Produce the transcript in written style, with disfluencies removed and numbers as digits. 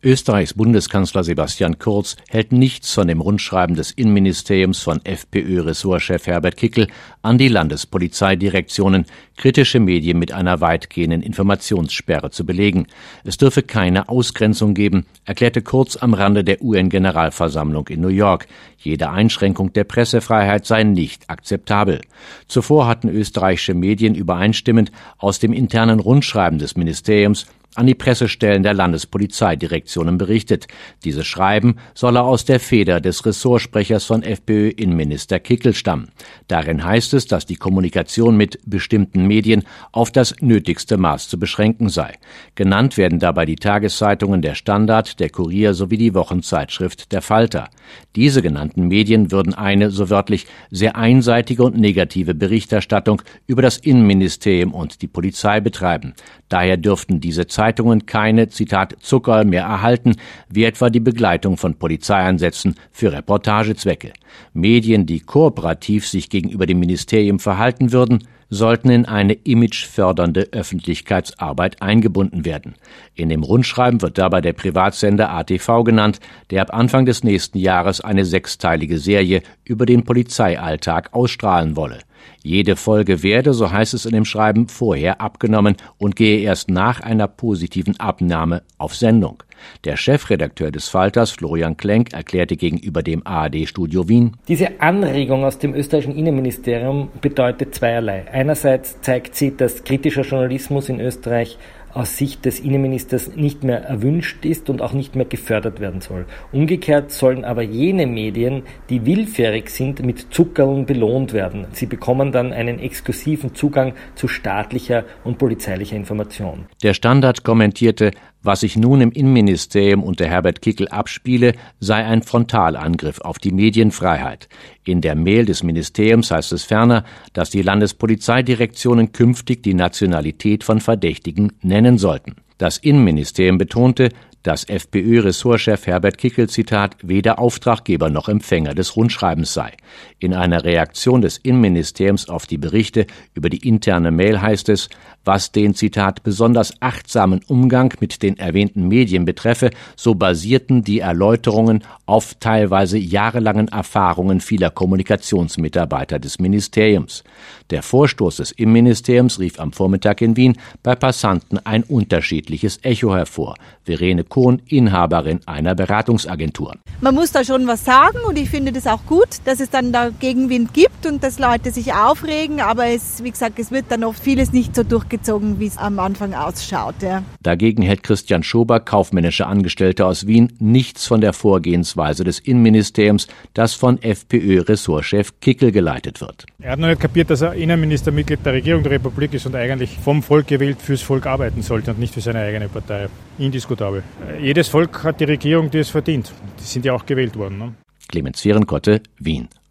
Österreichs Bundeskanzler Sebastian Kurz hält nichts von dem Rundschreiben des Innenministeriums von FPÖ-Ressortchef Herbert Kickl an die Landespolizeidirektionen, kritische Medien mit einer weitgehenden Informationssperre zu belegen. Es dürfe keine Ausgrenzung geben, erklärte Kurz am Rande der UN-Generalversammlung in New York. Jede Einschränkung der Pressefreiheit sei nicht akzeptabel. Zuvor hatten österreichische Medien übereinstimmend aus dem internen Rundschreiben des Ministeriums an die Pressestellen der Landespolizeidirektionen berichtet. Dieses Schreiben solle aus der Feder des Ressortsprechers von FPÖ-Innenminister Kickl stammen. Darin heißt es, dass die Kommunikation mit bestimmten Medien auf das nötigste Maß zu beschränken sei. Genannt werden dabei die Tageszeitungen Der Standard, Der Kurier sowie die Wochenzeitschrift Der Falter. Diese genannten Medien würden eine, so wörtlich, sehr einseitige und negative Berichterstattung über das Innenministerium und die Polizei betreiben. Daher dürften diese Zeitungen keine, Zitat, Zuckerl mehr erhalten, wie etwa die Begleitung von Polizeieinsätzen für Reportagezwecke. Medien, die kooperativ sich gegenüber dem Ministerium verhalten würden, sollten in eine imagefördernde Öffentlichkeitsarbeit eingebunden werden. In dem Rundschreiben wird dabei der Privatsender ATV genannt, der ab Anfang des nächsten Jahres eine 6-teilige Serie über den Polizeialltag ausstrahlen wolle. Jede Folge werde, so heißt es in dem Schreiben, vorher abgenommen und gehe erst nach einer positiven Abnahme auf Sendung. Der Chefredakteur des Falters, Florian Klenk, erklärte gegenüber dem ARD-Studio Wien: Diese Anregung aus dem österreichischen Innenministerium bedeutet zweierlei. Einerseits zeigt sie, dass kritischer Journalismus in Österreich aus Sicht des Innenministers nicht mehr erwünscht ist und auch nicht mehr gefördert werden soll. Umgekehrt sollen aber jene Medien, die willfährig sind, mit Zuckerln belohnt werden. Sie bekommen dann einen exklusiven Zugang zu staatlicher und polizeilicher Information. Der Standard kommentierte: Was sich nun im Innenministerium unter Herbert Kickl abspiele, sei ein Frontalangriff auf die Medienfreiheit. In der Mail des Ministeriums heißt es ferner, dass die Landespolizeidirektionen künftig die Nationalität von Verdächtigen nennen sollten. Das Innenministerium betonte, dass FPÖ-Ressortchef Herbert Kickl, Zitat, weder Auftraggeber noch Empfänger des Rundschreibens sei. In einer Reaktion des Innenministeriums auf die Berichte über die interne Mail heißt es, was den, Zitat, besonders achtsamen Umgang mit den erwähnten Medien betreffe, so basierten die Erläuterungen auf teilweise jahrelangen Erfahrungen vieler Kommunikationsmitarbeiter des Ministeriums. Der Vorstoß des Innenministeriums rief am Vormittag in Wien bei Passanten ein unterschiedliches Echo hervor. Verena Kohn, Inhaberin einer Beratungsagentur. Man muss da schon was sagen und ich finde das auch gut, dass es dann da Gegenwind gibt und dass Leute sich aufregen, aber wie gesagt, es wird dann oft vieles nicht so durchgezogen, wie es am Anfang ausschaut. Ja. Dagegen hält Christian Schober, kaufmännischer Angestellter aus Wien, nichts von der Vorgehensweise des Innenministeriums, das von FPÖ-Ressortchef Kickl geleitet wird. Er hat noch nicht kapiert, dass er Innenminister Mitglied der Regierung der Republik ist und eigentlich vom Volk gewählt fürs Volk arbeiten sollte und nicht für seine eigene Partei. Indiskutabel. Jedes Volk hat die Regierung, die es verdient. Die sind ja auch gewählt worden. Ne? Clemens Fehrenkotte, Wien.